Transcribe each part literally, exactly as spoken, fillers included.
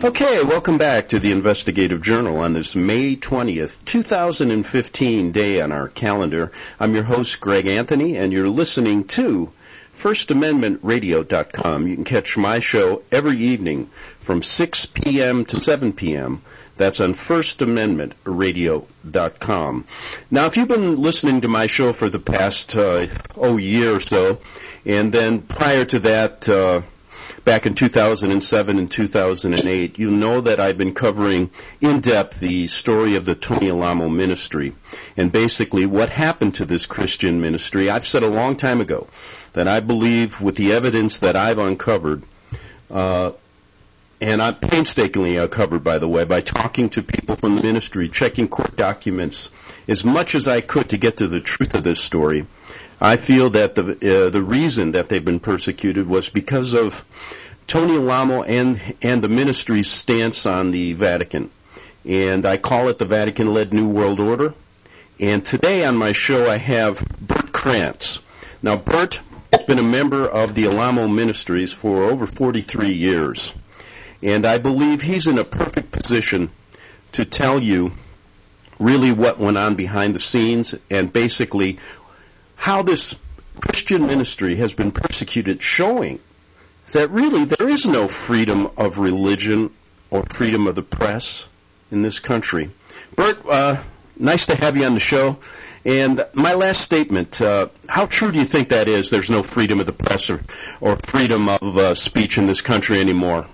Okay, welcome back to the Investigative Journal on this May twentieth, two thousand fifteen day on our calendar. I'm your host, Greg Anthony, and you're listening to First Amendment Radio dot com. You can catch my show every evening from six p.m. to seven p.m. That's on First Amendment Radio dot com. Now, if you've been listening to my show for the past, uh, oh, year or so, and then prior to that, uh, back in two thousand seven and two thousand eight, you know that I've been covering in depth the story of the Tony Alamo ministry and basically what happened to this Christian ministry. I've said a long time ago that I believe with the evidence that I've uncovered, uh, and I painstakingly uncovered, by the way, by talking to people from the ministry, checking court documents, as much as I could to get to the truth of this story, I feel that the uh, the reason that they've been persecuted was because of Tony Alamo and and the ministry's stance on the Vatican. And I call it the Vatican-led New World Order. And today on my show I have Bert Krantz. Now, Bert has been a member of the Alamo Ministries for over forty-three years. And I believe he's in a perfect position to tell you really what went on behind the scenes and basically how this Christian ministry has been persecuted, showing that really there is no freedom of religion or freedom of the press in this country. Bert, uh, nice to have you on the show. And my last statement, uh, how true do you think that is, there's no freedom of the press or, or freedom of uh, speech in this country anymore?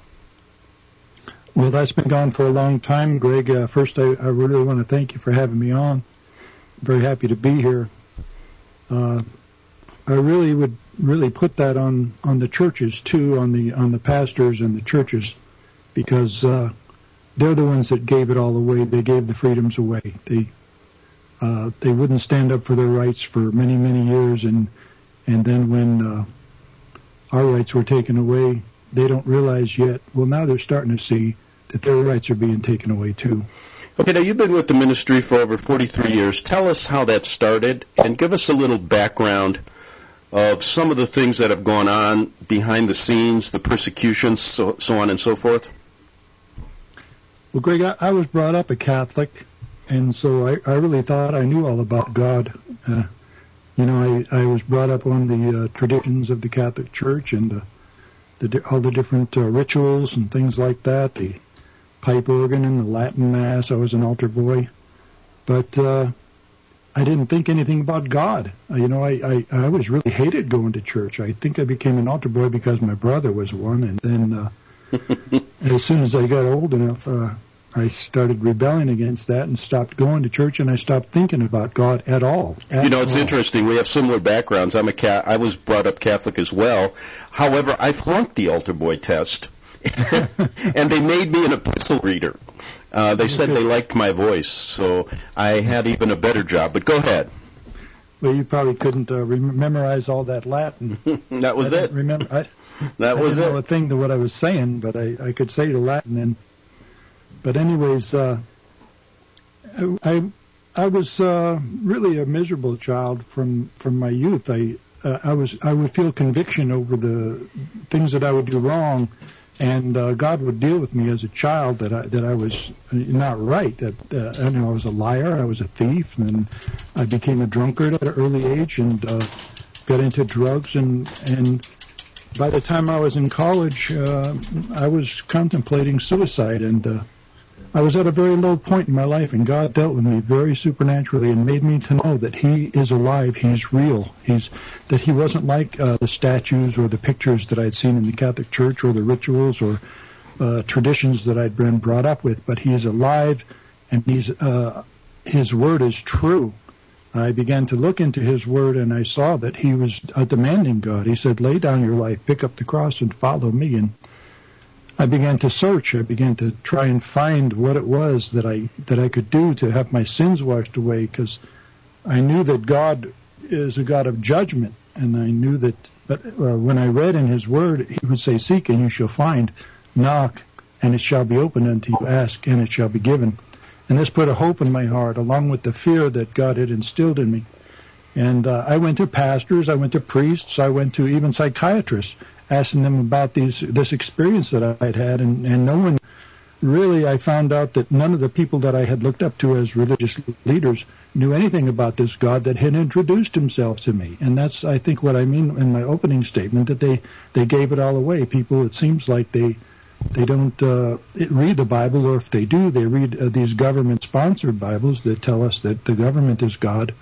Well, that's been gone for a long time, Greg. Uh, first, I, I really want to thank you for having me on. I'm very happy to be here. Uh, I really would really put that on, on the churches too, on the on the pastors and the churches, because uh, they're the ones that gave it all away. They gave the freedoms away. They uh, they wouldn't stand up for their rights for many many years, and and then when uh, our rights were taken away, they don't realize yet. Well, now they're starting to see that their rights are being taken away too. Okay, now you've been with the ministry for over forty-three years. Tell us how that started and give us a little background of some of the things that have gone on behind the scenes, the persecutions, so, so on and so forth. Well, Greg, I, I was brought up a Catholic, and so I, I really thought I knew all about God. Uh, you know, I, I was brought up on the uh, traditions of the Catholic Church and uh, the, all the different uh, rituals and things like that, the pipe organ and the Latin Mass. I was an altar boy. But uh, I didn't think anything about God. Uh, you know, I, I, I always really hated going to church. I think I became an altar boy because my brother was one. And then uh, as soon as I got old enough, uh, I started rebelling against that and stopped going to church, and I stopped thinking about God at all. At you know, it's all. interesting. We have similar backgrounds. I'm a Ca- I was brought up Catholic as well. However, I flunked the altar boy test. And they made me an epistle reader. Uh, they said they liked my voice, so I had even a better job. But go ahead. Well, you probably couldn't uh, rem- memorize all that Latin. That was I it. Remember, I, that I was didn't it. know a thing to what I was saying, but I, I could say the Latin. And but anyways, uh, I I was uh, really a miserable child from from my youth. I uh, I was I would feel conviction over the things that I would do wrong. And uh, God would deal with me as a child that I that I was not right. That uh, I know I was a liar, I was a thief, and I became a drunkard at an early age, and uh, got into drugs. And and by the time I was in college, uh, I was contemplating suicide, and uh, I was at a very low point in my life. And God dealt with me very supernaturally and made me to know that He is alive. He's real. He's that He wasn't like uh, the statues or the pictures that I'd seen in the Catholic Church or the rituals or uh, traditions that I'd been brought up with. But He is alive, and He's uh, His word is true. I began to look into His word, and I saw that He was a demanding God. He said, "Lay down your life, pick up the cross, and follow me." And I began to search. I began to try and find what it was that I that I could do to have my sins washed away, because I knew that God is a God of judgment, and I knew that. But uh, when I read in His Word, He would say, "Seek and you shall find; knock and it shall be opened unto you; ask and it shall be given." And this put a hope in my heart, along with the fear that God had instilled in me. And uh, I went to pastors, I went to priests, I went to even psychiatrists, asking them about these this experience that I'd had, and, and no one really I found out that none of the people that I had looked up to as religious leaders knew anything about this God that had introduced himself to me. And that's, I think, what I mean in my opening statement, that they, they gave it all away. People, it seems like they they don't uh, read the Bible, or if they do, they read uh, these government-sponsored Bibles that tell us that the government is God.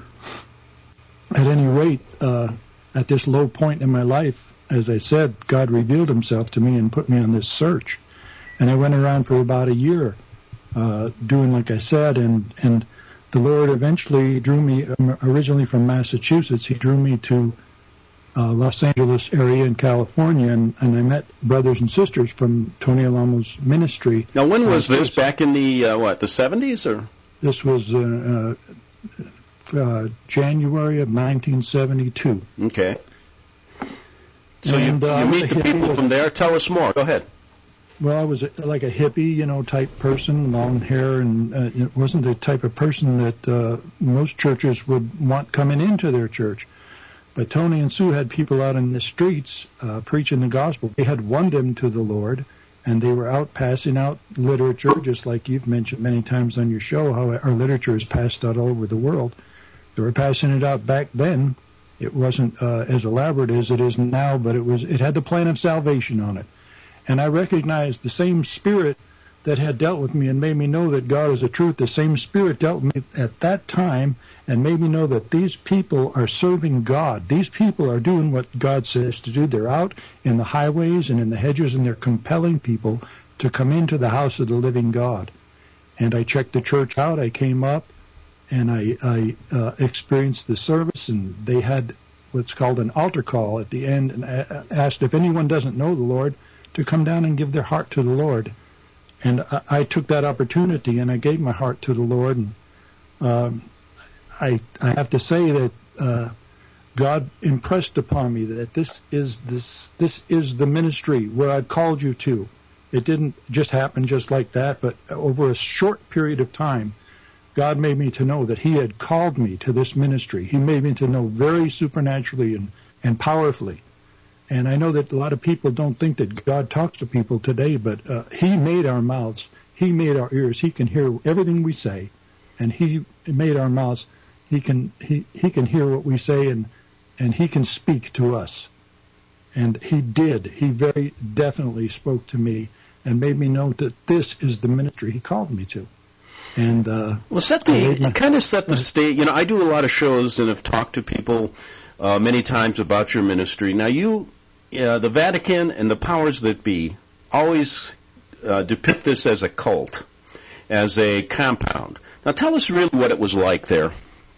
At any rate, uh, at this low point in my life, as I said, God revealed himself to me and put me on this search. And I went around for about a year uh, doing like I said, and, and the Lord eventually drew me, um, originally from Massachusetts, he drew me to uh, Los Angeles area in California, and, and I met brothers and sisters from Tony Alamo's ministry. Now, when was uh, this? Back in the, uh, what, the seventies? Or This was uh, uh, uh, January of nineteen seventy-two. Okay. So and, you, uh, you meet the people from there. Tell us more. Go ahead. Well, I was a, like a hippie, you know, type person, long hair, and uh, it wasn't the type of person that uh, most churches would want coming into their church. But Tony and Sue had people out in the streets uh, preaching the gospel. They had won them to the Lord, and they were out passing out literature, just like you've mentioned many times on your show, how our literature is passed out all over the world. They were passing it out back then. It wasn't uh, as elaborate as it is now, but it was. It had the plan of salvation on it. And I recognized the same spirit that had dealt with me and made me know that God is the truth. The same spirit dealt with me at that time and made me know that these people are serving God. These people are doing what God says to do. They're out in the highways and in the hedges, and they're compelling people to come into the house of the living God. And I checked the church out. I came up, and I, I uh, experienced the service, and they had what's called an altar call at the end, and I asked if anyone doesn't know the Lord to come down and give their heart to the Lord. And I, I took that opportunity, and I gave my heart to the Lord. And um, I, I have to say that uh, God impressed upon me that this is this this is the ministry where I've called you to. It didn't just happen just like that, but over a short period of time, God made me to know that he had called me to this ministry. He made me to know very supernaturally and, and powerfully. And I know that a lot of people don't think that God talks to people today, but uh, he made our mouths. He made our ears. He can hear everything we say, and he made our mouths. He can he, he can hear what we say, and and he can speak to us. And he did. He very definitely spoke to me and made me know that this is the ministry he called me to. And uh, well, set the my, kind of set the stage. You know, I do a lot of shows and have talked to people uh, many times about your ministry. Now, you. Uh, the Vatican and the powers that be always uh, depict this as a cult, as a compound. Now, tell us really what it was like there.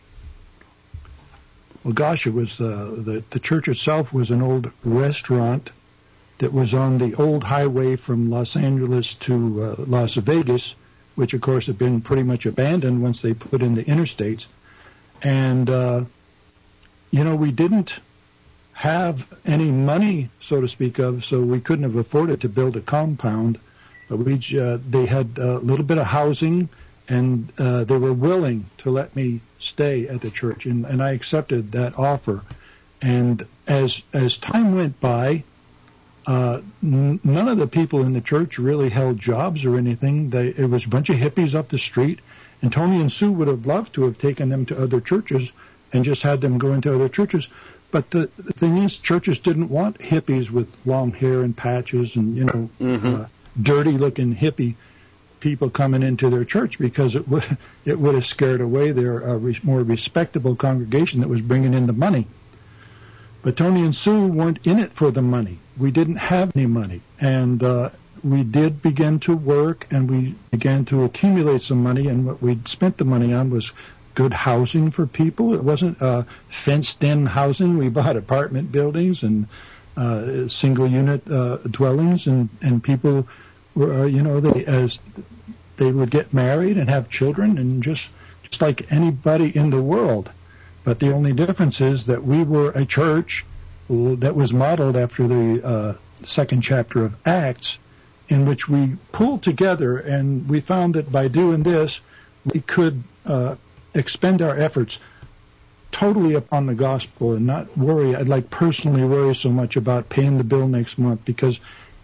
Well, gosh, it was uh, the the church itself was an old restaurant that was on the old highway from Los Angeles to uh, Las Vegas, which of course had been pretty much abandoned once they put in the interstates. And uh, you know, we didn't have any money, so to speak of, so we couldn't have afforded to build a compound. But we, uh, they had a little bit of housing, and uh, they were willing to let me stay at the church, and, and I accepted that offer. And as as time went by, uh, n- none of the people in the church really held jobs or anything. They, it was a bunch of hippies up the street, and Tony and Sue would have loved to have taken them to other churches and just had them go into other churches. But the, the thing is, churches didn't want hippies with long hair and patches and, you know, mm-hmm. uh, dirty-looking hippie people coming into their church, because it would it would have scared away their uh, re- more respectable congregation that was bringing in the money. But Tony and Sue weren't in it for the money. We didn't have any money. And uh, we did begin to work, and we began to accumulate some money, and what we spent the money on was good housing for people. It wasn't uh, fenced-in housing. We bought apartment buildings and uh, single-unit uh, dwellings, and, and people were, uh, you know, they as they would get married and have children, and just just like anybody in the world. But the only difference is that we were a church that was modeled after the uh, second chapter of Acts, in which we pulled together, and we found that by doing this, we could uh, expend our efforts totally upon the gospel and not worry, I'd like personally worry so much about paying the bill next month, because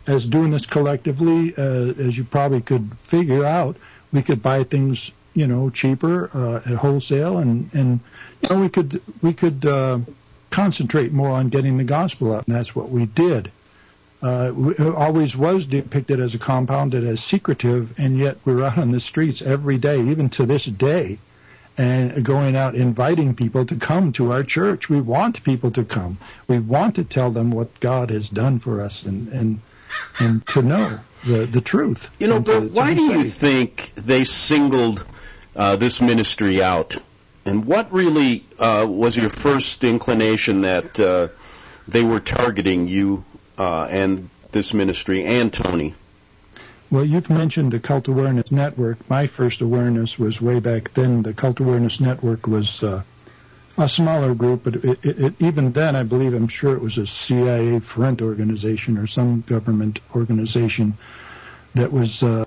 as doing this collectively, uh, as you probably could figure out, we could buy things, you know, cheaper uh, at wholesale, and and you know we could we could uh, concentrate more on getting the gospel out, and that's what we did. Uh, it always was depicted as a compounded, as secretive, and yet we're out on the streets every day, even to this day, and going out inviting people to come to our church. We want people to come. We want to tell them what God has done for us, and and, and to know the, the truth. You know, but to, why to do you saved. think they singled uh, this ministry out? And what really uh, was your first inclination that uh, they were targeting you uh, and this ministry and Tony? Well, you've mentioned the Cult Awareness Network. My first awareness was way back then. The Cult Awareness Network was uh, a smaller group, but it, it, it, even then, I believe, I'm sure it was a C I A front organization or some government organization that was uh,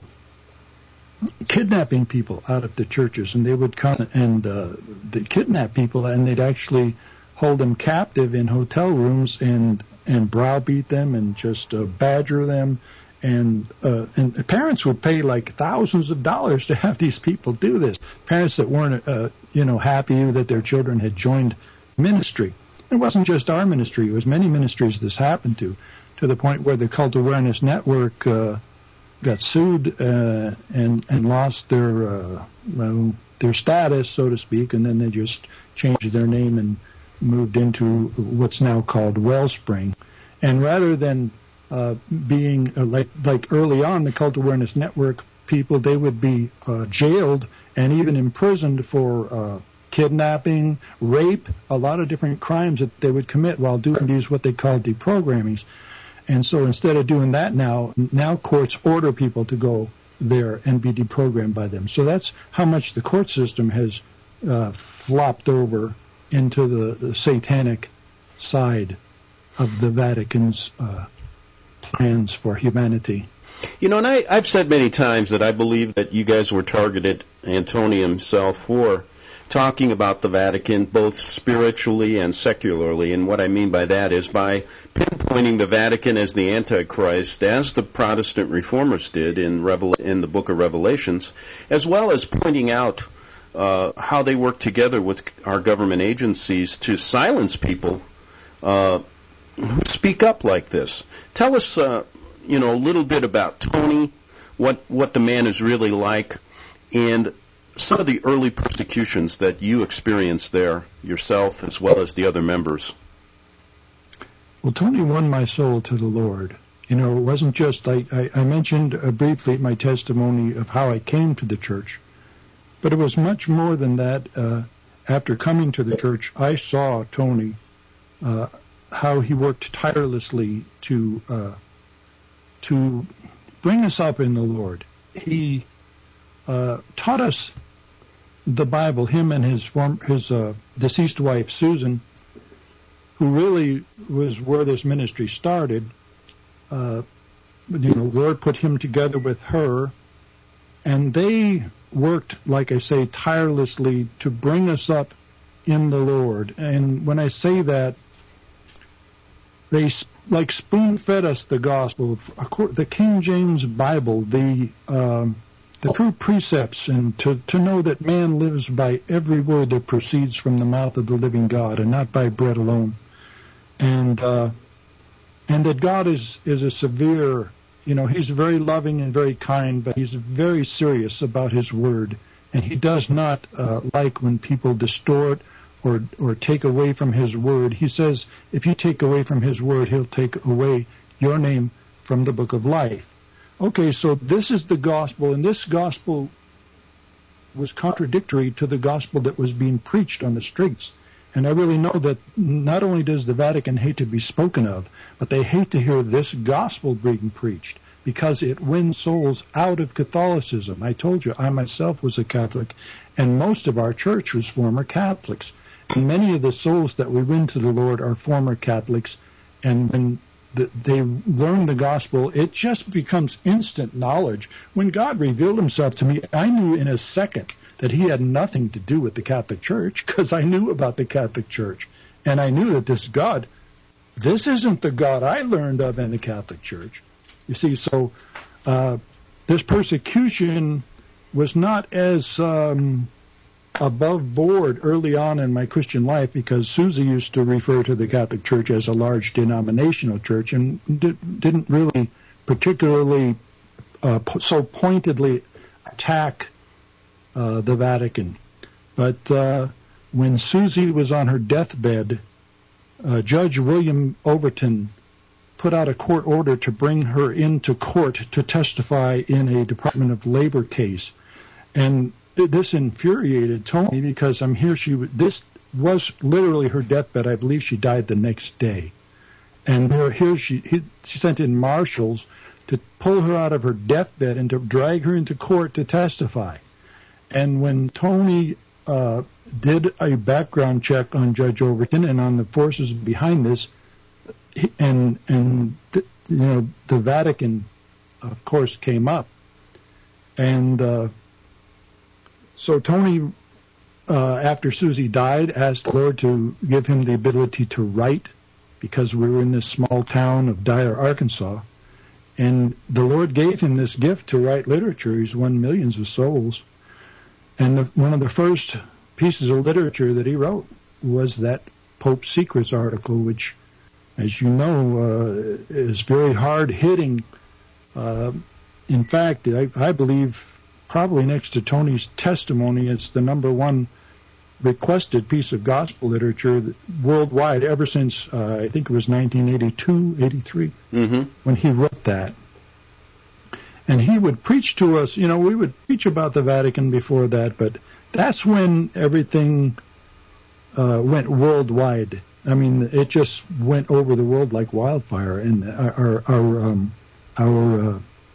kidnapping people out of the churches. And they would come and uh, they'd kidnap people, and they'd actually hold them captive in hotel rooms and, and browbeat them and just uh, badger them. And uh, and the parents would pay like thousands of dollars to have these people do this. Parents that weren't, uh, you know, happy that their children had joined ministry. It wasn't just our ministry; it was many ministries this happened to, to the point where the Cult Awareness Network uh, got sued uh, and and lost their uh, well, their status, so to speak, and then they just changed their name and moved into what's now called Wellspring. And rather than Uh, being uh, like like early on, the Cult Awareness Network people, they would be uh, jailed and even imprisoned for uh, kidnapping, rape, a lot of different crimes that they would commit while doing these what they call deprogrammings. And so instead of doing that now, now courts order people to go there and be deprogrammed by them. So that's how much the court system has uh, flopped over into the, the satanic side of the Vatican's uh, plans for humanity. You know, and I, I've said many times that I believe that you guys were targeted, Antonio himself, for talking about the Vatican both spiritually and secularly. And what I mean by that is by pinpointing the Vatican as the Antichrist, as the Protestant reformers did in, Revel- in the book of Revelations, as well as pointing out uh, how they work together with our government agencies to silence people uh, who speak up like this. Tell us, uh, you know, a little bit about Tony, what what the man is really like, and some of the early persecutions that you experienced there yourself, as well as the other members. Well, Tony won my soul to the Lord. You know, it wasn't just, I, I, I mentioned uh, briefly my testimony of how I came to the church, but it was much more than that. Uh, after coming to the church, I saw Tony, uh, how he worked tirelessly to uh, to bring us up in the Lord. He uh, taught us the Bible. Him and his form, his uh, deceased wife Susan, who really was where this ministry started. Uh, you know, the Lord put him together with her, and they worked, like I say, tirelessly to bring us up in the Lord. And when I say that, they like spoon-fed us the gospel, the King James Bible, the um, the true precepts, and to, to know that man lives by every word that proceeds from the mouth of the living God, and not by bread alone, and uh, and that God is is a severe, you know, he's very loving and very kind, but he's very serious about his word, and he does not uh, like when people distort or or take away from his word. He says, if you take away from his word, he'll take away your name from the book of life. Okay, so this is the gospel, and this gospel was contradictory to the gospel that was being preached on the streets. And I really know that not only does the Vatican hate to be spoken of, but they hate to hear this gospel being preached, because it wins souls out of Catholicism. I told you, I myself was a Catholic, and most of our church was former Catholics. And many of the souls that we win to the Lord are former Catholics, and when the, they learn the gospel, it just becomes instant knowledge. When God revealed himself to me, I knew in a second that he had nothing to do with the Catholic Church, because I knew about the Catholic Church. And I knew that this God, this isn't the God I learned of in the Catholic Church. You see, so uh, this persecution was not as um, above board early on in my Christian life, because Susie used to refer to the Catholic Church as a large denominational church and di- didn't really particularly uh, po- so pointedly attack uh, the Vatican. But uh, when Susie was on her deathbed, uh, Judge William Overton put out a court order to bring her into court to testify in a Department of Labor case. And this infuriated Tony, because I'm here. She this was literally her deathbed. I believe she died the next day, and there, here she he, she sent in marshals to pull her out of her deathbed and to drag her into court to testify. And when Tony uh, did a background check on Judge Overton and on the forces behind this, he, and and th- you know the Vatican, of course, came up, and. Uh, So Tony, uh, after Susie died, asked the Lord to give him the ability to write, because we were in this small town of Dyer, Arkansas. And the Lord gave him this gift to write literature. He's won millions of souls. And the, one of the first pieces of literature that he wrote was that Pope Secrets article, which, as you know, uh, is very hard-hitting. Uh, in fact, I, I believe... probably next to Tony's testimony, it's the number one requested piece of gospel literature worldwide ever since, uh, I think it was nineteen eighty-two, eighty-three, mm-hmm. when he wrote that. And he would preach to us, you know, we would preach about the Vatican before that, but that's when everything uh, went worldwide. I mean, it just went over the world like wildfire, and our, our, our, um, our uh,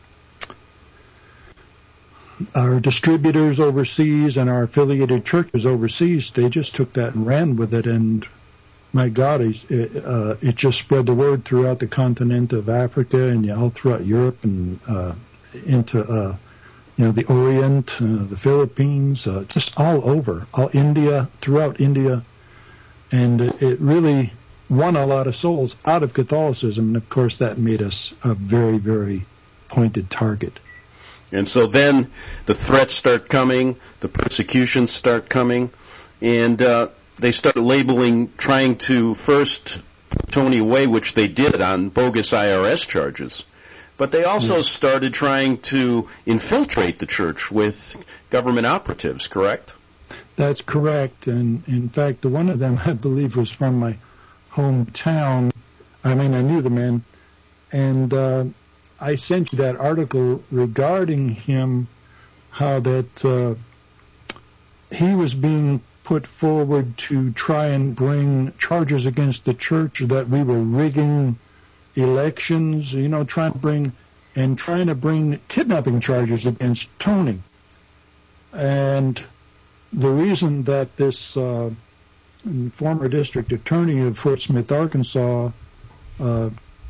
Our distributors overseas and our affiliated churches overseas, they just took that and ran with it, and my God, it, uh, it just spread the word throughout the continent of Africa and all throughout Europe and uh, into, uh, you know, the Orient, uh, the Philippines, uh, just all over, all India, throughout India, and it, it really won a lot of souls out of Catholicism, and of course that made us a very, very pointed target. And so then the threats start coming, the persecutions start coming, and uh, they start labeling, trying to first put Tony away, which they did on bogus I R S charges. But they also mm. started trying to infiltrate the church with government operatives, correct? That's correct. And in fact, one of them, I believe, was from my hometown. I mean, I knew the man. And uh, I sent you that article regarding him, how that uh, he was being put forward to try and bring charges against the church that we were rigging elections, you know, trying to bring and trying to bring kidnapping charges against Tony. And the reason that this uh, former district attorney of Fort Smith, Arkansas, uh,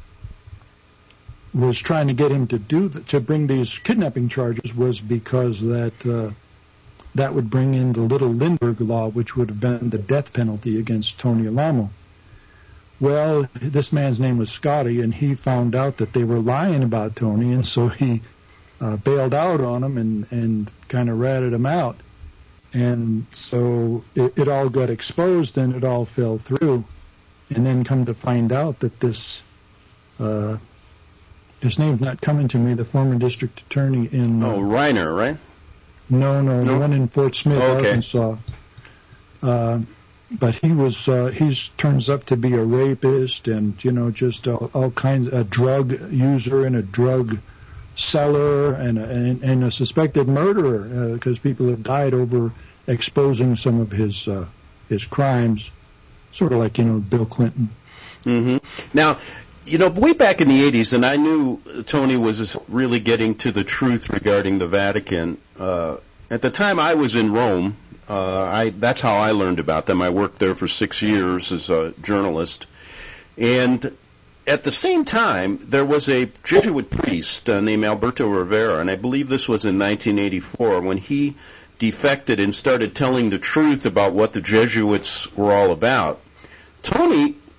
was trying to get him to do th- to bring these kidnapping charges was because that uh, that would bring in the Little Lindbergh Law, which would have been the death penalty against Tony Alamo. Well, this man's name was Scotty, and he found out that they were lying about Tony, and so he uh, bailed out on him and, and kind of ratted him out. And so it, it all got exposed, and it all fell through. And then come to find out that this... Uh, His name's not coming to me, the former district attorney in... Uh, oh, Reiner, right? No, no, no, the one in Fort Smith, oh, okay. Arkansas. Uh, but he was, uh, he's turns up to be a rapist and, you know, just all, all kinds, a drug user and a drug seller and a, and, and a suspected murderer, because uh, people have died over exposing some of his, uh, his crimes, sort of like, you know, Bill Clinton. Mm-hmm. Now... You know, way back in the eighties, and I knew Tony was really getting to the truth regarding the Vatican. Uh, at the time I was in Rome, uh, I, that's how I learned about them. I worked there for six years as a journalist. And at the same time, there was a Jesuit priest uh, named Alberto Rivera, and I believe this was in nineteen eighty-four, when he defected and started telling the truth about what the Jesuits were all about. Tony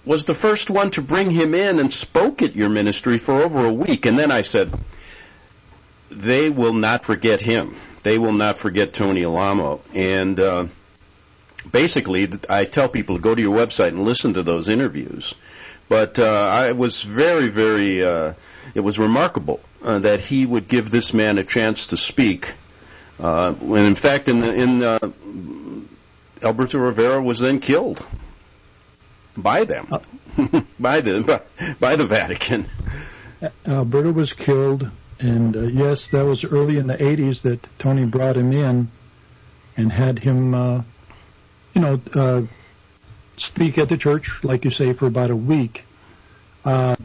was the first one to bring him in and spoke at your ministry for over a week. And then I said, they will not forget him. They will not forget Tony Alamo. And uh, basically, I tell people to go to your website and listen to those interviews. But uh, I was very, very, uh, it was remarkable uh, that he would give this man a chance to speak. Uh, when in fact, in, the, in uh, Alberto Rivera was then killed by them, by the by, by the Vatican. Alberto was killed, and uh, yes, that was early in the eighties that Tony brought him in and had him, uh, you know, uh, speak at the church, like you say, for about a week. Uh,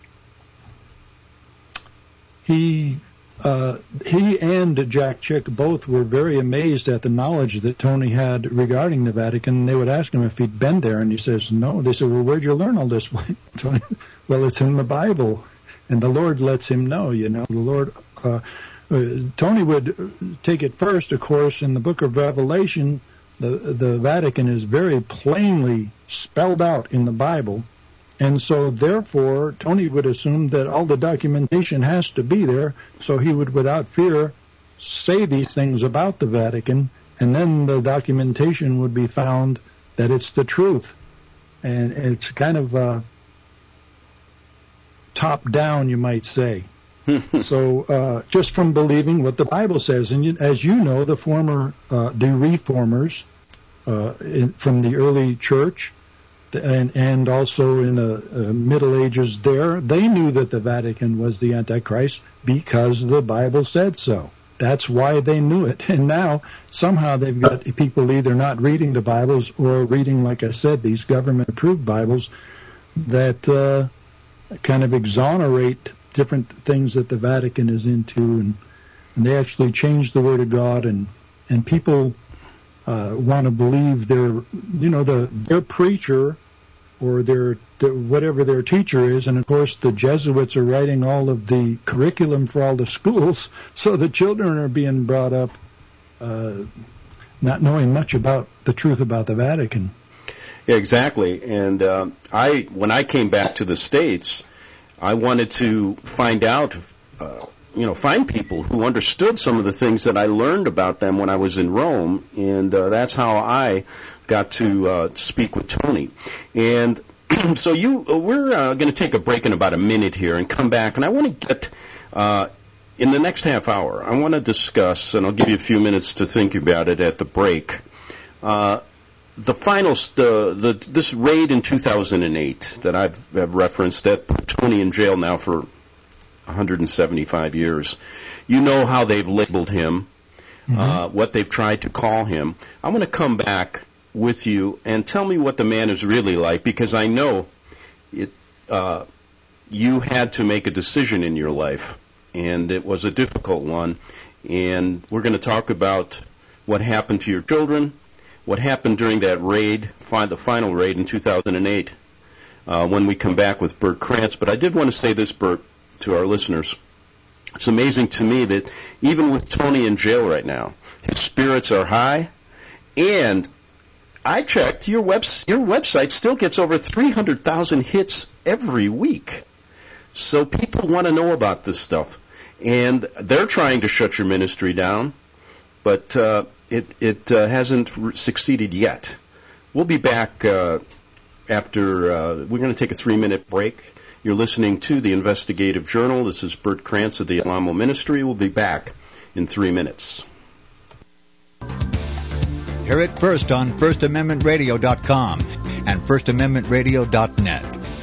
he. Uh, he and Jack Chick both were very amazed at the knowledge that Tony had regarding the Vatican. They would ask him if he'd been there, and he says, no. They said, well, where'd you learn all this? Tony, well, it's in the Bible, and the Lord lets him know, you know. The Lord, uh, uh, Tony would take it first, of course, in the book of Revelation, the, the Vatican is very plainly spelled out in the Bible. And so, therefore, Tony would assume that all the documentation has to be there, so he would, without fear, say these things about the Vatican, and then the documentation would be found that it's the truth. And it's kind of uh, top-down, you might say. So, uh, just from believing what the Bible says. And you, as you know, the former, uh, the reformers uh, in, from the early church, And, and also in the uh, Middle Ages there, they knew that the Vatican was the Antichrist because the Bible said so. That's why they knew it. And now, somehow they've got people either not reading the Bibles or reading, like I said, these government-approved Bibles that uh, kind of exonerate different things that the Vatican is into. And, and they actually change the Word of God, and, and people Uh, want to believe their, you know, the their preacher or their, their whatever their teacher is, and of course the Jesuits are writing all of the curriculum for all the schools, so the children are being brought up uh, not knowing much about the truth about the Vatican. Yeah, exactly. And uh, I, when I came back to the States, I wanted to find out. Uh, you know, find people who understood some of the things that I learned about them when I was in Rome, and uh, that's how I got to uh, speak with Tony. And so you, uh, we're uh, going to take a break in about a minute here and come back, and I want to get, uh, in the next half hour, I want to discuss, and I'll give you a few minutes to think about it at the break, uh, the final, the, the this raid in two thousand eight that I've, I've referenced that put Tony in jail now for one hundred seventy-five years. You know how they've labeled him, mm-hmm. uh, what they've tried to call him. I want to come back with you and tell me what the man is really like, because I know it. Uh, you had to make a decision in your life, and it was a difficult one. And we're going to talk about what happened to your children, what happened during that raid, the final raid in two thousand eight, uh, when we come back with Bert Krantz. But I did want to say this, Bert, to our listeners. It's amazing to me that even with Tony in jail right now, his spirits are high, and I checked, your web, your website still gets over three hundred thousand hits every week. So people want to know about this stuff, and they're trying to shut your ministry down, but uh, it, it uh, hasn't re- succeeded yet. We'll be back uh, after, uh, we're going to take a three-minute break. You're listening to the Investigative Journal. This is Bert Krantz of the Alamo Ministry. We'll be back in three minutes. Hear it first on First Amendment Radio dot com and First Amendment Radio dot net.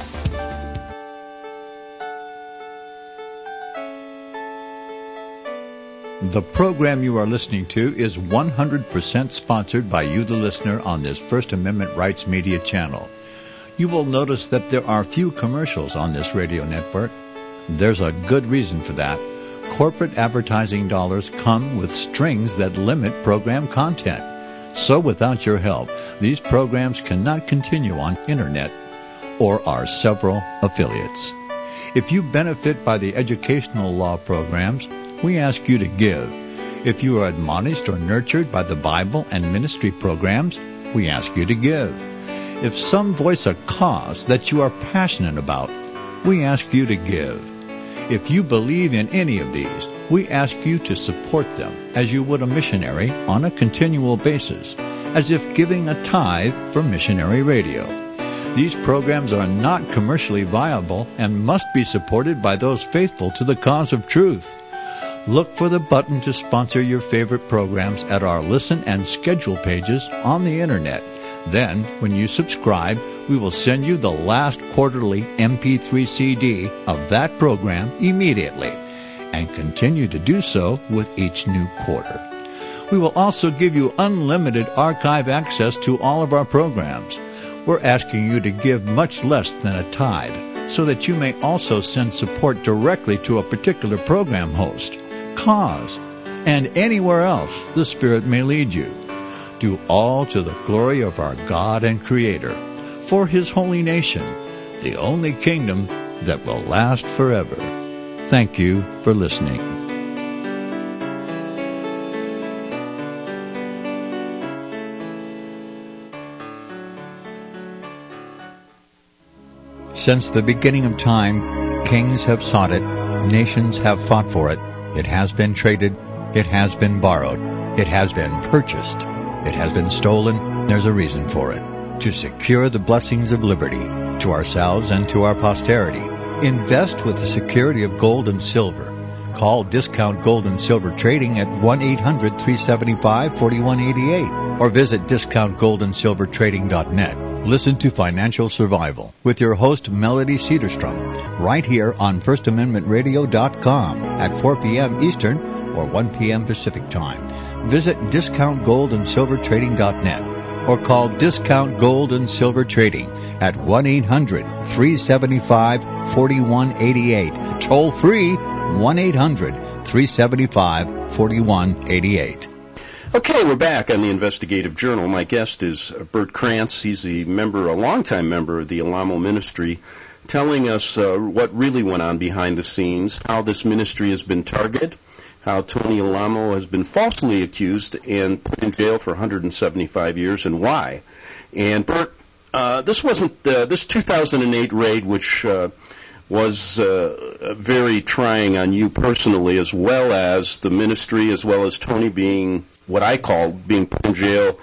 The program you are listening to is one hundred percent sponsored by you, the listener, on this First Amendment Rights Media channel. You will notice that there are few commercials on this radio network. There's a good reason for that. Corporate advertising dollars come with strings that limit program content. So without your help, these programs cannot continue on Internet or our several affiliates. If you benefit by the educational law programs, we ask you to give. If you are admonished or nurtured by the Bible and ministry programs, we ask you to give. If some voice a cause that you are passionate about, we ask you to give. If you believe in any of these, we ask you to support them as you would a missionary on a continual basis, as if giving a tithe for missionary radio. These programs are not commercially viable and must be supported by those faithful to the cause of truth. Look for the button to sponsor your favorite programs at our listen and schedule pages on the Internet. Then, when you subscribe, we will send you the last quarterly M P three C D of that program immediately, and continue to do so with each new quarter. We will also give you unlimited archive access to all of our programs. We're asking you to give much less than a tithe, so that you may also send support directly to a particular program host, cause, and anywhere else the Spirit may lead you. Do all to the glory of our God and Creator, for His holy nation, the only kingdom that will last forever. Thank you for listening. Since the beginning of time, kings have sought it, nations have fought for it. It has been traded, it has been borrowed, it has been purchased. It has been stolen. There's a reason for it. To secure the blessings of liberty to ourselves and to our posterity, invest with the security of gold and silver. Call Discount Gold and Silver Trading at one eight hundred, three seven five, four one eight eight or visit discount gold and silver trading dot net. Listen to Financial Survival with your host Melody Cedarstrom right here on first amendment radio dot com at four p.m. Eastern or one p.m. Pacific Time. Visit discount gold and silver trading dot net or call Discount Gold and Silver Trading at one eight hundred, three seven five, four one eight eight. Toll free one eight hundred, three seven five, four one eight eight. Okay, we're back on the Investigative Journal. My guest is Bert Krantz. He's a member, a longtime member of the Alamo Ministry, telling us uh, what really went on behind the scenes, how this ministry has been targeted, how Tony Alamo has been falsely accused and put in jail for one hundred seventy-five years, and why. And Bert, uh, this wasn't uh, this two thousand eight raid, which uh, was uh, very trying on you personally, as well as the ministry, as well as Tony being what I call being put in jail,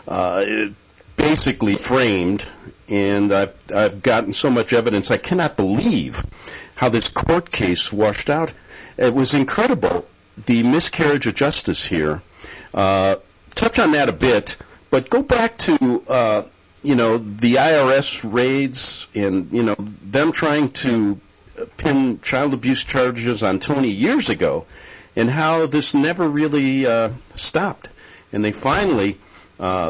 uh, basically framed. And I've, I've gotten so much evidence, I cannot believe how this court case washed out. It was incredible. The miscarriage of justice here. Uh, touch on that a bit, but go back to, uh, you know, the I R S raids and, you know, them trying to pin child abuse charges on Tony years ago, and how this never really uh, stopped. And they finally uh,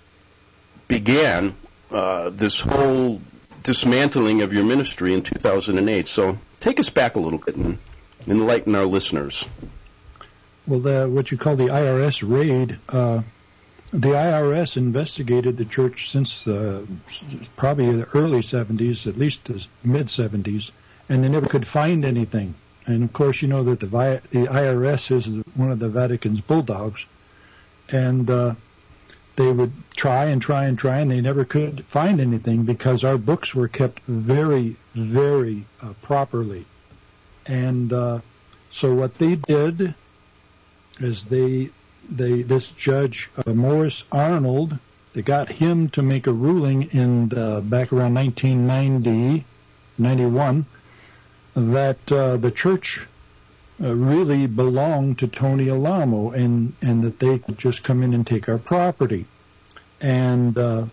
began uh, this whole dismantling of your ministry in two thousand eight. So take us back a little bit and enlighten our listeners. Well, the, what you call the I R S raid, uh, the I R S investigated the church since uh, probably the early seventies, at least the mid-seventies, and they never could find anything. And, of course, you know that the, Vi- the I R S is one of the Vatican's bulldogs, and uh, they would try and try and try, and they never could find anything because our books were kept very, very uh, properly. And uh, so what they did is they, they this judge, uh, Morris Arnold, they got him to make a ruling in uh, back around nineteen ninety, ninety-one, that uh, the church uh, really belonged to Tony Alamo, and, and that they could just come in and take our property. And uh,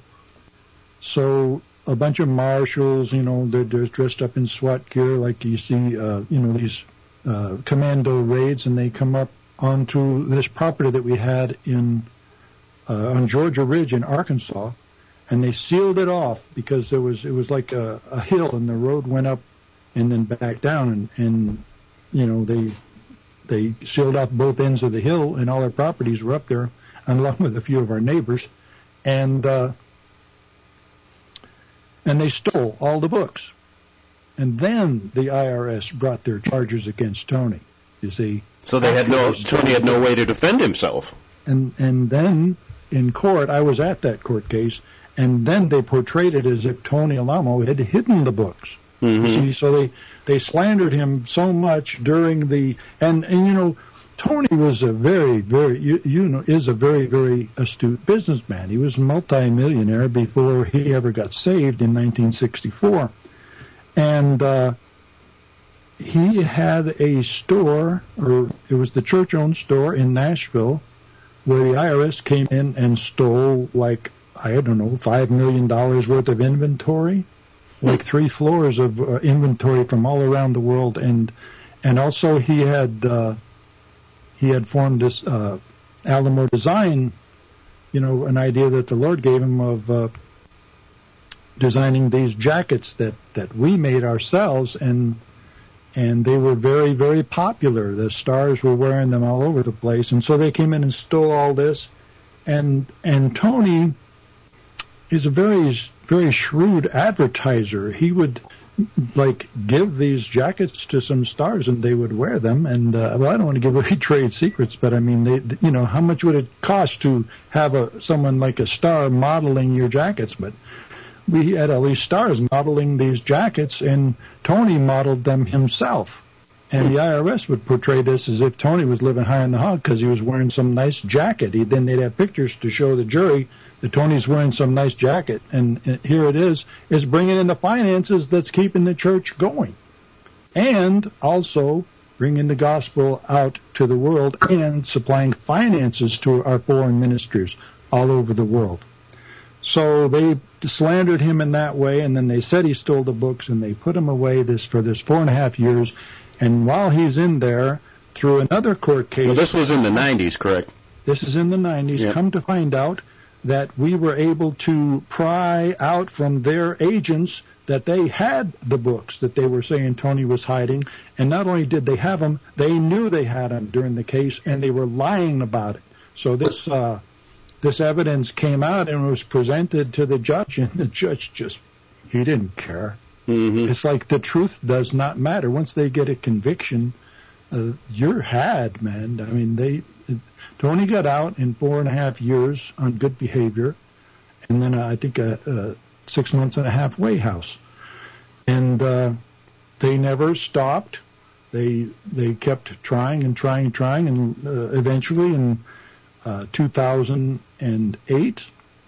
so a bunch of marshals, you know, they're, they're dressed up in SWAT gear like you see, uh, you know, these uh, commando raids, and they come up onto this property that we had in uh, on Georgia Ridge in Arkansas, and they sealed it off because there was it was like a, a hill, and the road went up and then back down, and, and you know they they sealed off both ends of the hill, and all our properties were up there, along with a few of our neighbors, and uh, and they stole all the books, and then the I R S brought their charges against Tony. You see. So they had no, Tony had no way to defend himself. And and then in court, I was at that court case, and then they portrayed it as if Tony Alamo had hidden the books. Mm-hmm. See, so they they slandered him so much during the and and you know. Tony was a very, very, you, you know, is a very, very astute businessman. He was a multimillionaire before he ever got saved in nineteen sixty-four. And uh, he had a store, or it was the church-owned store in Nashville, where the I R S came in and stole, like, I don't know, five million dollars worth of inventory, like three floors of uh, inventory from all around the world. And, and also he had... Uh, He had formed this uh, Alamo Design, you know, an idea that the Lord gave him of uh, designing these jackets that, that we made ourselves, and and they were very, very popular. The stars were wearing them all over the place, and so they came in and stole all this. And and Tony is a very, very shrewd advertiser. He would like give these jackets to some stars and they would wear them. And uh, well, I don't want to give away trade secrets, but I mean, they, you know, how much would it cost to have a someone like a star modeling your jackets? But we had all these stars modeling these jackets, and Tony modeled them himself. And the I R S would portray this as if Tony was living high in the hog because he was wearing some nice jacket. He, then they'd have pictures to show the jury that Tony's wearing some nice jacket. And, and here it is, is bringing in the finances that's keeping the church going. And also bringing the gospel out to the world and supplying finances to our foreign ministers all over the world. So they slandered him in that way, and then they said he stole the books, and they put him away this for this four and a half years. And while he's in there, through another court case... Well, this was in the nineties, correct? This is in the nineties. Yep. Come to find out that we were able to pry out from their agents that they had the books that they were saying Tony was hiding. And not only did they have them, they knew they had them during the case, and they were lying about it. So this uh, this evidence came out and was presented to the judge, and the judge just, he didn't care. Mm-hmm. It's like the truth does not matter. Once they get a conviction, uh, you're had, man. I mean, they Tony got out in four and a half years on good behavior, and then uh, I think a, a six months and a halfway house. And uh, they never stopped. They they kept trying and trying and trying, and uh, eventually in uh, two thousand eight.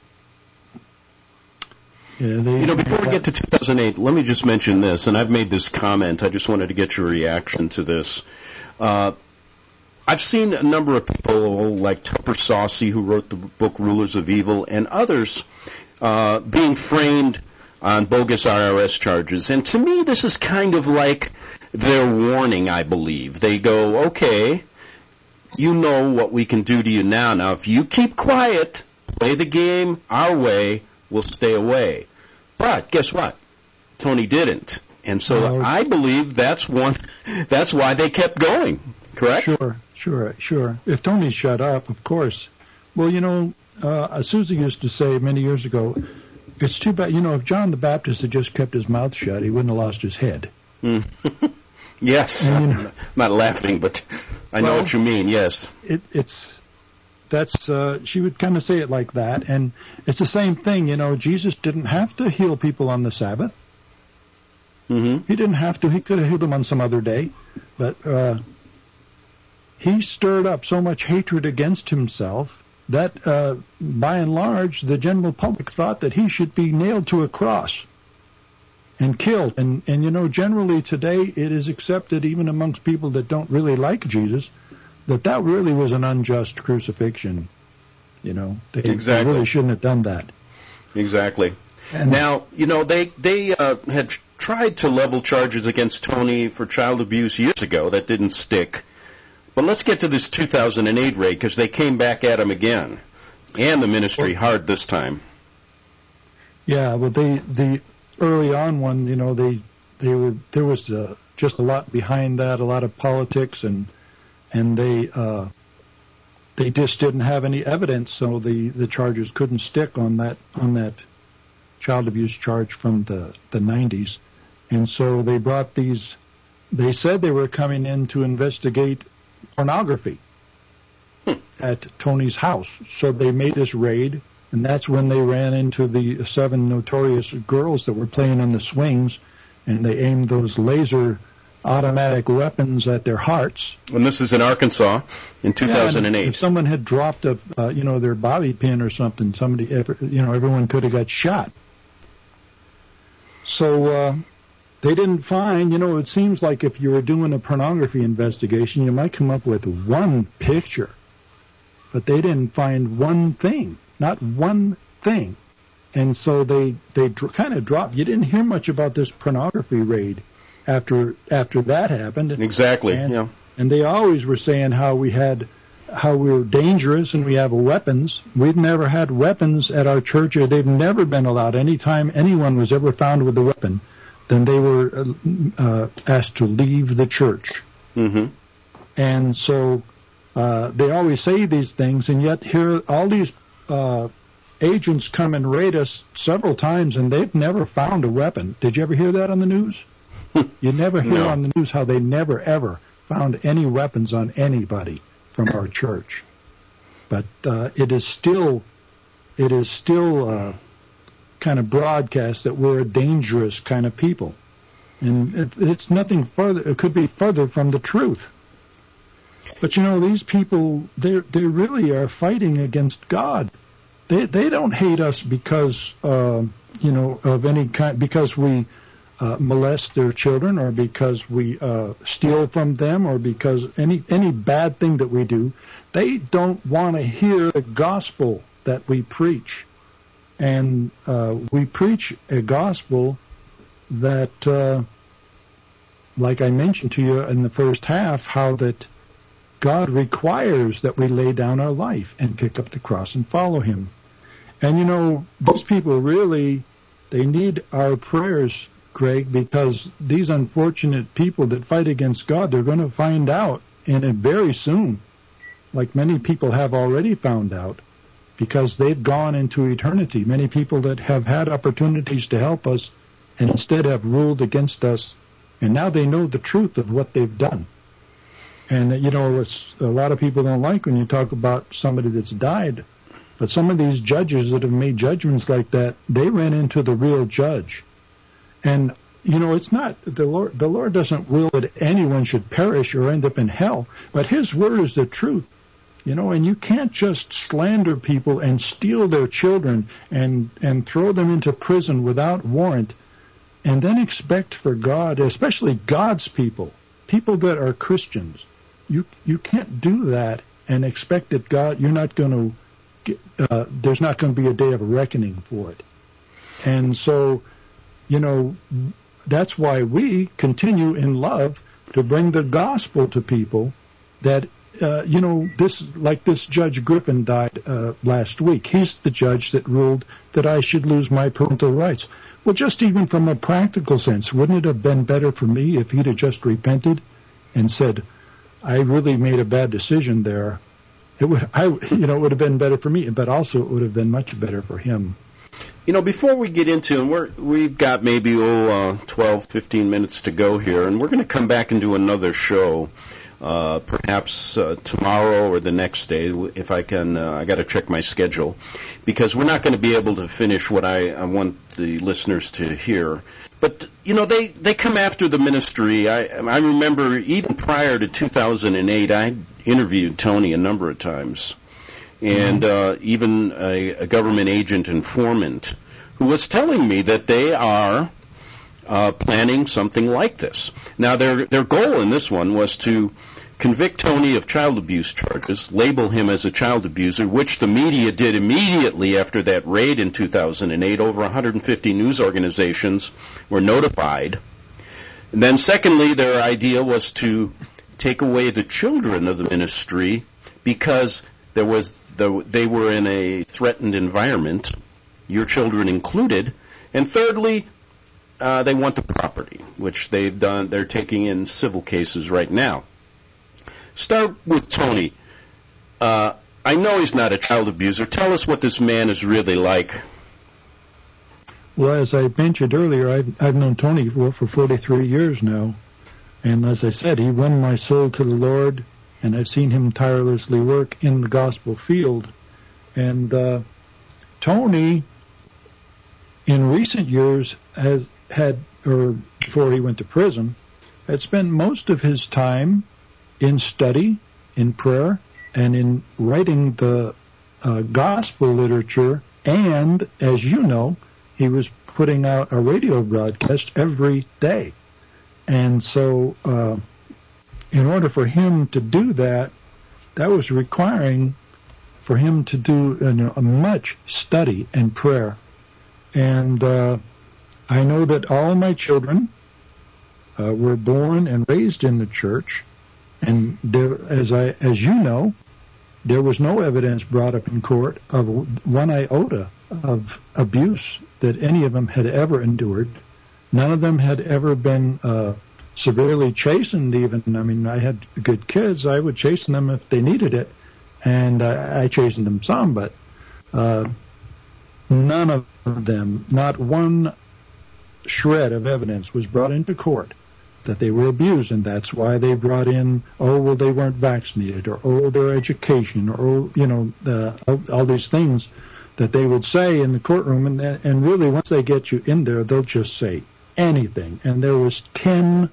Yeah, they, you know, before we get to two thousand eight, let me just mention this, and I've made this comment. I just wanted to get your reaction to this. Uh, I've seen a number of people like Tupper Saucy, who wrote the book Rulers of Evil, and others uh, being framed on bogus I R S charges. And to me, this is kind of like their warning, I believe. They go, okay, you know what we can do to you now. Now, if you keep quiet, play the game our way, we'll stay away. But guess what? Tony didn't. And so no. I believe that's one. That's why they kept going, correct? Sure, sure, sure. If Tony shut up, of course. Well, you know, uh, Susie used to say many years ago, it's too bad, you know, if John the Baptist had just kept his mouth shut, he wouldn't have lost his head. Mm. Yes. And, you I'm know, not laughing, but I know well, what you mean, yes. It, it's... That's uh, she would kind of say it like that, and it's the same thing. You know, Jesus didn't have to heal people on the Sabbath. Mm-hmm. He didn't have to. He could have healed them on some other day, but uh, he stirred up so much hatred against himself that, uh, by and large, the general public thought that he should be nailed to a cross and killed. And and you know, generally today, it is accepted even amongst people that don't really like Jesus, that that really was an unjust crucifixion. You know, they, exactly. they really shouldn't have done that. Exactly. And now, you know, they they uh, had tried to level charges against Tony for child abuse years ago. That didn't stick. But let's get to this two thousand eight raid, because they came back at him again, and the ministry well, hard this time. Yeah, well, they the early on one, you know, they they were there was uh, just a lot behind that, a lot of politics, and. And they uh, they just didn't have any evidence, so the, the charges couldn't stick on that on that child abuse charge from the, the nineties. And so they brought these. They said they were coming in to investigate pornography hmm. at Tony's house. So they made this raid, And that's when they ran into the seven notorious girls that were playing on the swings, and they aimed those laser automatic weapons at their hearts. And this is in Arkansas in two thousand eight. Yeah, if someone had dropped a, uh, you know, their bobby pin or something, somebody, you know, everyone could have got shot. So uh, they didn't find, you know, it seems like if you were doing a pornography investigation, you might come up with one picture. But they didn't find one thing, not one thing. And so they, they dr- kind of dropped. You didn't hear much about this pornography raid after after that happened. Exactly, and, yeah. And they always were saying how we had, how we were dangerous and we have weapons. We've never had weapons at our church, or they've never been allowed. Anytime anyone was ever found with a weapon, then they were uh, asked to leave the church. Mm-hmm. And so uh, they always say these things, and yet here all these uh, agents come and raid us several times, and they've never found a weapon. Did you ever hear that on the news? You never hear No. on the news how they never, ever found any weapons on anybody from our church. But uh, it is still, it is still uh, kind of broadcast that we're a dangerous kind of people. And it, it's nothing further, it could be further from the truth. But, you know, these people, they they really are fighting against God. They they don't hate us because, uh, you know, of any kind, because we uh, molest their children, or because we uh, steal from them, or because any any bad thing that we do. They don't want to hear the gospel that we preach. And uh, we preach a gospel that, uh, like I mentioned to you in the first half, how that God requires that we lay down our life and pick up the cross and follow him. And, you know, those people really, they need our prayers, Greg, because these unfortunate people that fight against God, they're going to find out, and very soon, like many people have already found out, because they've gone into eternity. Many people that have had opportunities to help us and instead have ruled against us, and now they know the truth of what they've done. And, you know, it's, a lot of people don't like when you talk about somebody that's died, but some of these judges that have made judgments like that, they ran into the real judge. And, you know, it's not, the Lord, the Lord doesn't will that anyone should perish or end up in hell, but his word is the truth. You know, and you can't just slander people and steal their children and, and throw them into prison without warrant and then expect for God, especially God's people, people that are Christians, you you can't do that and expect that God, you're not going to, get, uh, there's not going to be a day of reckoning for it. And so, you know, that's why we continue in love to bring the gospel to people that, uh, you know, this, like this Judge Griffin died uh, last week. He's the judge that ruled that I should lose my parental rights. Well, just even from a practical sense, wouldn't it have been better for me if he'd have just repented and said, I really made a bad decision there? It would, I, you know, it would have been better for me, but also it would have been much better for him. You know, before we get into, and we're, we've got maybe oh, uh, twelve, fifteen minutes to go here, and we're going to come back and do another show, uh, perhaps uh, tomorrow or the next day, if I can. Uh, I got to check my schedule, because we're not going to be able to finish what I, I want the listeners to hear. But, you know, they, they come after the ministry. I, I remember even prior to two thousand eight, I interviewed Tony a number of times. And uh, even a, a government agent informant who was telling me that they are uh, planning something like this. Now, their their goal in this one was to convict Tony of child abuse charges, label him as a child abuser, which the media did immediately after that raid in two thousand eight. Over one hundred fifty news organizations were notified. And then secondly, their idea was to take away the children of the ministry because there was the, they were in a threatened environment, your children included. And thirdly, uh, they want the property, which they've done. They're taking in civil cases right now. Start with Tony. Uh, I know he's not a child abuser. Tell us what this man is really like. Well, as I mentioned earlier, I've, I've known Tony for, for forty-three years now. And as I said, he won my soul to the Lord, and I've seen him tirelessly work in the gospel field. And uh, Tony, in recent years, has had, or before he went to prison, had spent most of his time in study, in prayer, and in writing the uh, gospel literature. And, as you know, he was putting out a radio broadcast every day. And so, uh, in order for him to do that, that was requiring for him to do you know, much study and prayer. And uh, I know that all my children uh, were born and raised in the church, and there, as I, as you know, there was no evidence brought up in court of one iota of abuse that any of them had ever endured. None of them had ever been uh, severely chastened even. I mean, I had good kids. I would chasten them if they needed it, and I, I chastened them some, but uh, none of them, not one shred of evidence was brought into court that they were abused, and that's why they brought in, oh, well, they weren't vaccinated, or, oh, their education, or, oh, you know, uh, all, all these things that they would say in the courtroom, and, and really once they get you in there, they'll just say anything. And there was ten,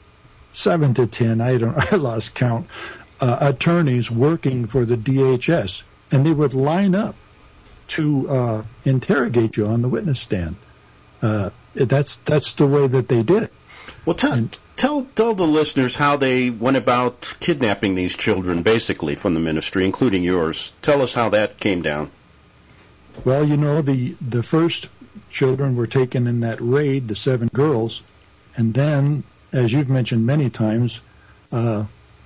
seven to ten, I don't, I lost count, uh, attorneys working for the D H S, and they would line up to uh, interrogate you on the witness stand. Uh, that's that's the way that they did it. Well, tell, and, tell tell the listeners how they went about kidnapping these children, basically, from the ministry, including yours. Tell us how that came down. Well, you know, the, the first children were taken in that raid, the seven girls, and then, as you've mentioned many times, uh,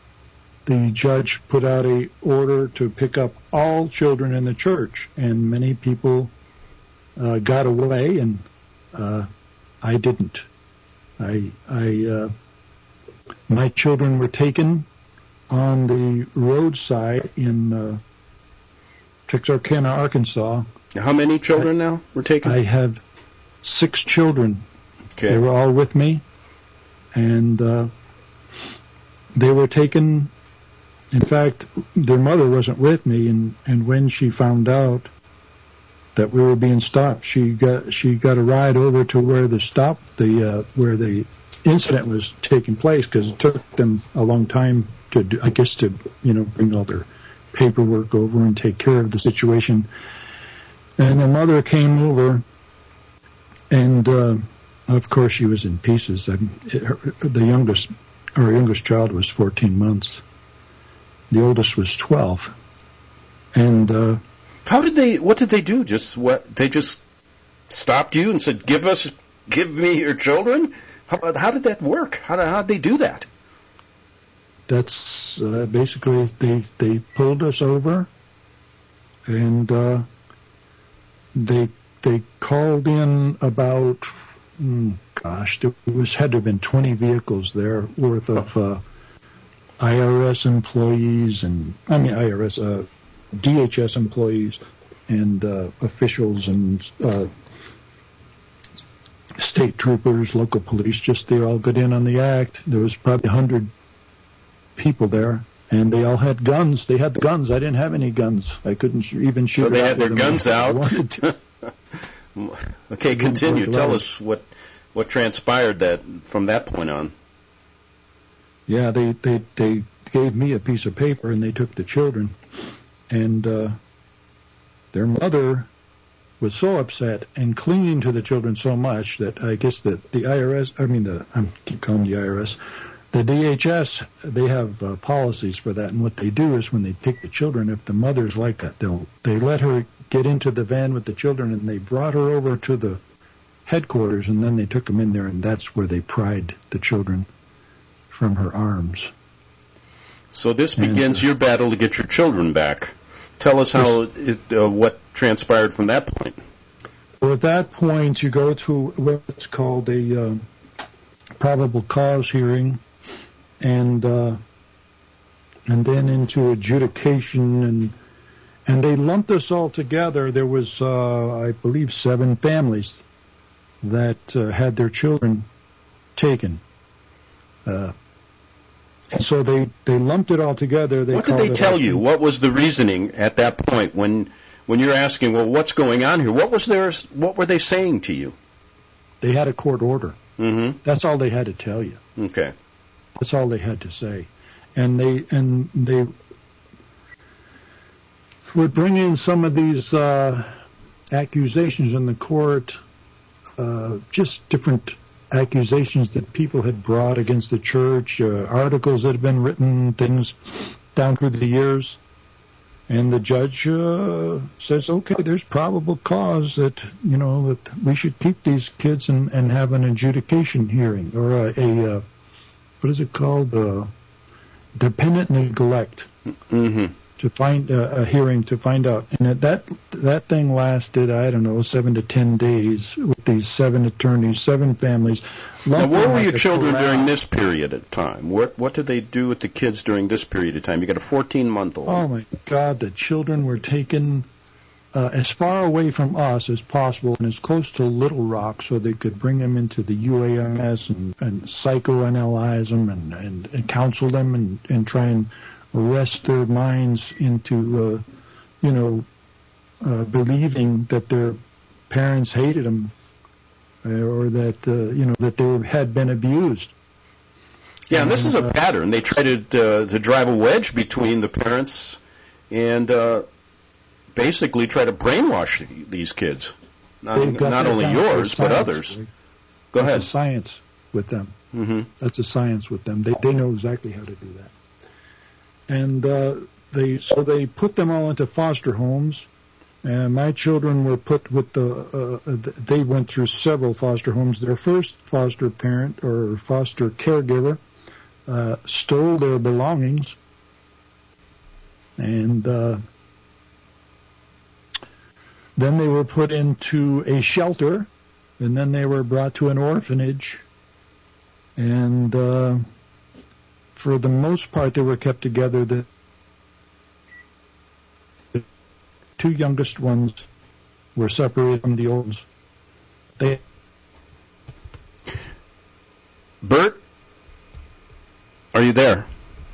the judge put out a order to pick up all children in the church, and many people uh, got away, and uh, I didn't. I, I, uh, my children were taken on the roadside in uh, Texarkana, Arkansas. How many children I, now were taken? I have six children. Okay. They were all with me, and uh, they were taken. In fact, their mother wasn't with me, and, and when she found out that we were being stopped, she got she got a ride over to where the stop the uh, where the incident was taking place, because it took them a long time to do, I guess to you know bring all their paperwork over and take care of the situation. And the mother came over, and uh, of course she was in pieces. I, her, the youngest, our youngest child was fourteen months. The oldest was twelve, and. Uh, How did they? What did they do? Just what? They just stopped you and said, "Give us, give me your children." How, how did that work? How how did they do that? That's uh, basically they they pulled us over, and uh, they they called in about mm, gosh, there was had to have been twenty vehicles there worth of uh, I R S employees and I mean I R S. Uh, D H S employees and uh, officials and uh, state troopers, local police, just they all got in on the act. There was probably a hundred people there, and they all had guns. They had the guns. I didn't have any guns. I couldn't even shoot. So they out had their with guns them. out. Okay, continue. Tell us what what transpired that from that point on. Yeah, they they they gave me a piece of paper, and they took the children. And uh, their mother was so upset and clinging to the children so much that I guess that the I R S, I mean, the I keep calling the I R S, the D H S, they have uh, policies for that. And what they do is when they take the children, if the mother's like that, they'll they let her get into the van with the children, and they brought her over to the headquarters, and then they took them in there, and that's where they pried the children from her arms. So this begins and, uh, your battle to get your children back. Tell us how it, uh, what transpired from that point. Well, at that point, you go to what's called a uh, probable cause hearing, and uh, and then into adjudication, and and they lumped us all together. There was, uh, I believe, seven families that uh, had their children taken. Uh, So they, they lumped it all together. They what did they tell you? What was the reasoning at that point when when you're asking, well, what's going on here? What was their, what were they saying to you? They had a court order. Mm-hmm. That's all they had to tell you. Okay. That's all they had to say, and they and they would bring in some of these uh, accusations in the court, uh, just different accusations that people had brought against the church, uh, articles that had been written, things down through the years. And the judge uh, says, okay, there's probable cause that, you know, that we should keep these kids and, and have an adjudication hearing, or a, a uh, what is it called, uh, dependent neglect. Mm-hmm. To find uh, a hearing to find out, and that that thing lasted, I don't know, seven to ten days with these seven attorneys, seven families. Now, where were your children during this period of time? What what did they do with the kids during this period of time? You got a fourteen-month-old. Oh my God, the children were taken uh, as far away from us as possible and as close to Little Rock, so they could bring them into the U A M S and, and psychoanalyze them and, and, and counsel them and, and try and arrest their minds into, uh, you know, uh, believing that their parents hated them, uh, or that, uh, you know, that they had been abused. Yeah, and this is a uh, pattern. They try to uh, to drive a wedge between the parents and uh, basically try to brainwash these kids. Not, not only yours, but others. Right? Go That's ahead. a science with them. Mm-hmm. That's a science with them. They they know exactly how to do that. And uh, they so they put them all into foster homes, and my children were put with the. Uh, they went through several foster homes. Their first foster parent or foster caregiver uh, stole their belongings, and uh, then they were put into a shelter, and then they were brought to an orphanage, and. Uh, For the most part, they were kept together. The two youngest ones were separated from the old ones. They Bert, are you there?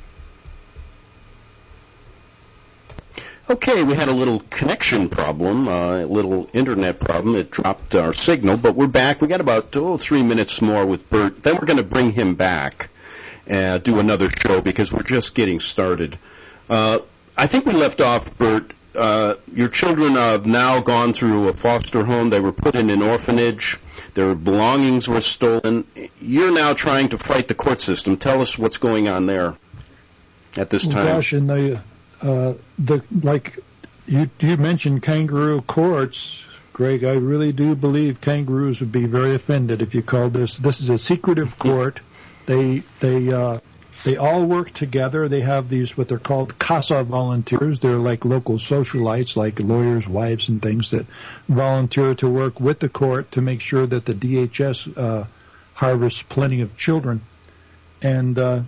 Okay, we had a little connection problem, uh, a little internet problem. It dropped our signal, but we're back. We got about oh, three minutes more with Bert. Then we're going to bring him back. Uh, do another show because we're just getting started. Uh, I think we left off, Bert. Uh, your children have now gone through a foster home. They were put in an orphanage. Their belongings were stolen. You're now trying to fight the court system. Tell us what's going on there at this time. Well, gosh, and the, uh, the like you you mentioned kangaroo courts, Greg. I really do believe kangaroos would be very offended if you called this. This is a secretive court. They they uh, they all work together. They have these what they're called CASA volunteers. They're like local socialites, like lawyers' wives and things that volunteer to work with the court to make sure that the D H S uh, harvests plenty of children. And uh,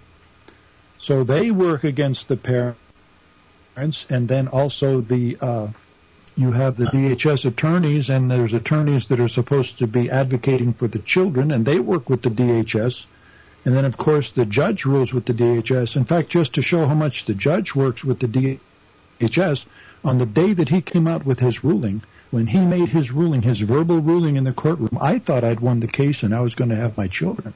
so they work against the parents, and then also the uh, you have the D H S attorneys, and there's attorneys that are supposed to be advocating for the children, and they work with the D H S. And then, of course, the judge rules with the D H S. In fact, just to show how much the judge works with the D H S, on the day that he came out with his ruling, when he made his ruling, his verbal ruling in the courtroom, I thought I'd won the case and I was going to have my children.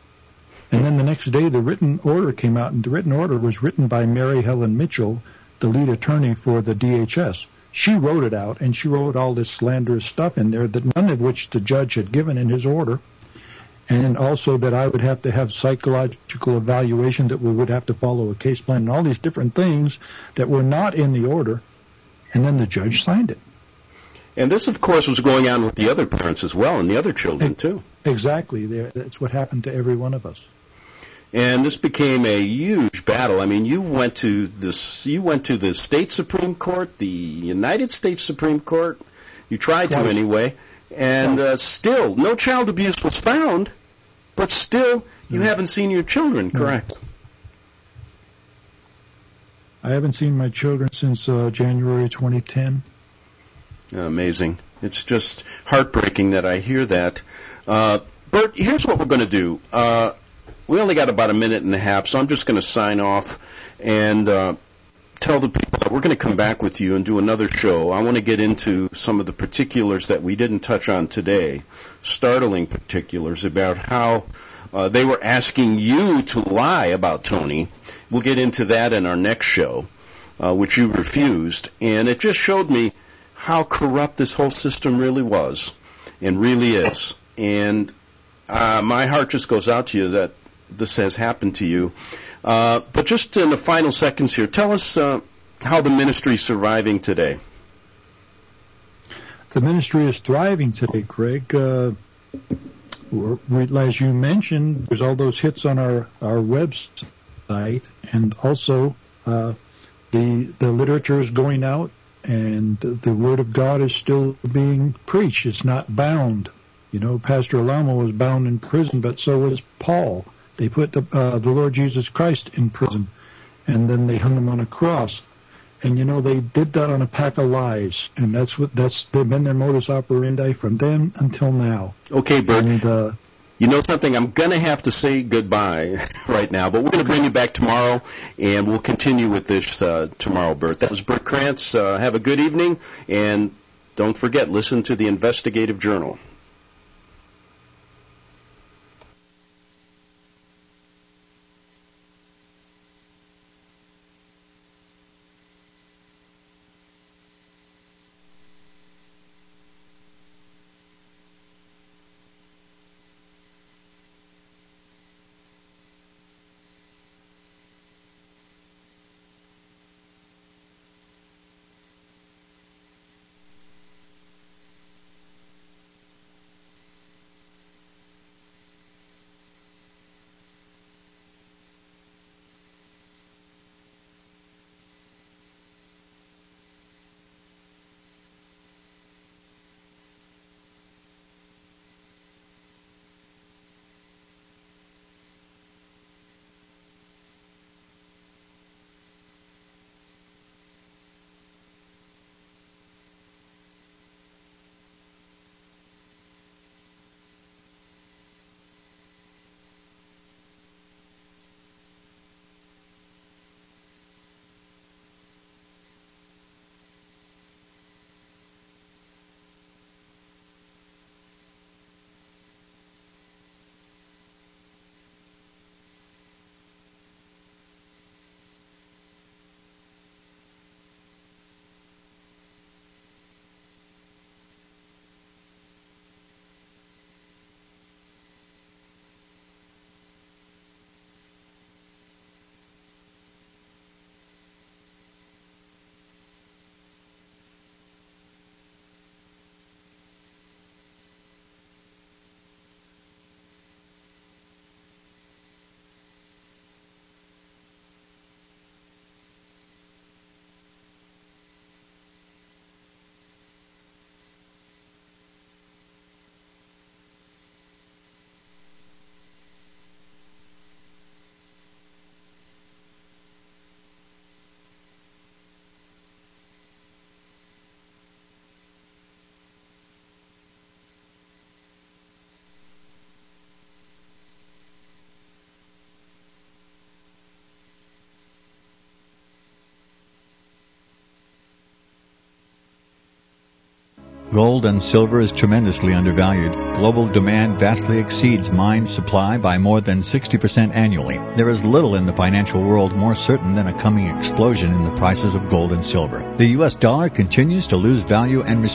And then the next day, the written order came out, and the written order was written by Mary Helen Mitchell, the lead attorney for the D H S. She wrote it out, and she wrote all this slanderous stuff in there, that none of which the judge had given in his order. And also that I would have to have psychological evaluation, that we would have to follow a case plan, and all these different things that were not in the order. And then the judge signed it. And this, of course, was going on with the other parents as well, and the other children, too. Exactly. That's what happened to every one of us. And this became a huge battle. I mean, you went to this, you went to the state Supreme Court, the United States Supreme Court. You tried Twice. to anyway. And uh, still, no child abuse was found, but still, you mm. haven't seen your children, correct? Mm. I haven't seen my children since uh, January twenty ten. Amazing. It's just heartbreaking that I hear that. Uh, Bert, here's what we're going to do. Uh, we only got about a minute and a half, so I'm just going to sign off. And uh, tell the people that we're going to come back with you and do another show. I want to get into some of the particulars that we didn't touch on today, startling particulars about how uh, they were asking you to lie about Tony. We'll get into that in our next show, uh, which you refused. And it just showed me how corrupt this whole system really was and really is. And uh, my heart just goes out to you that this has happened to you. Uh, but just in the final seconds here, tell us uh, how the ministry is surviving today. The ministry is thriving today, Greg. Uh, we're, we're, as you mentioned, there's all those hits on our, our website, and also uh, the the literature is going out, and the Word of God is still being preached. It's not bound. You know, Pastor Alamo was bound in prison, but so was Paul. They put the, uh, the Lord Jesus Christ in prison, and then they hung him on a cross. And you know, they did that on a pack of lies, and that's what that's they've been their modus operandi from then until now. Okay, Bert. And, uh, you know something? I'm going to have to say goodbye right now, but we're going to bring you back tomorrow, and we'll continue with this uh, tomorrow, Bert. That was Bert Krantz. Uh, have a good evening, and don't forget, listen to the Investigative Journal. Gold and silver is tremendously undervalued. Global demand vastly exceeds mine supply by more than sixty percent annually. There is little in the financial world more certain than a coming explosion in the prices of gold and silver. The U S dollar continues to lose value and